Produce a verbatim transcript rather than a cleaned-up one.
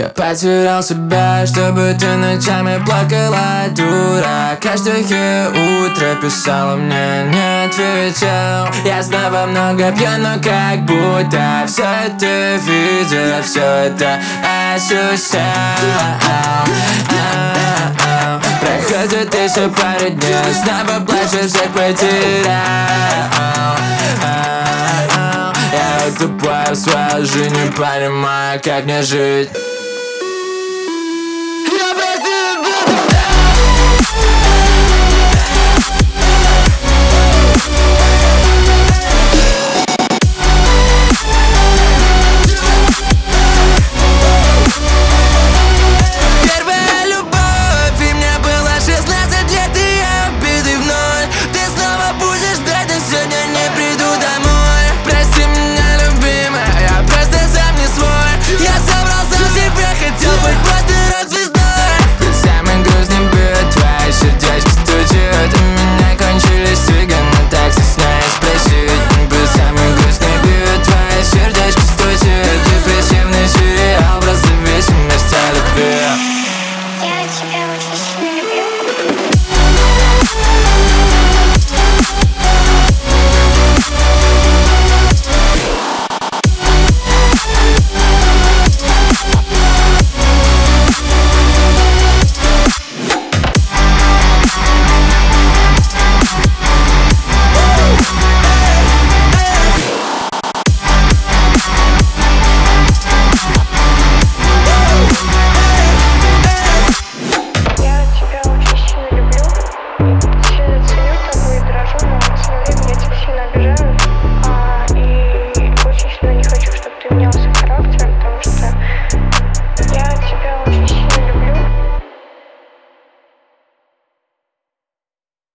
Я потерял себя, чтобы ты ночами плакала, дура. Каждое утро писала мне, не отвечал. Я снова много пью, но как будто все это видела, все это ощущал. Проходит еще пару дней, снова плачу, всех потерял. Я тупая в своей жизни, не понимаю, как мне жить.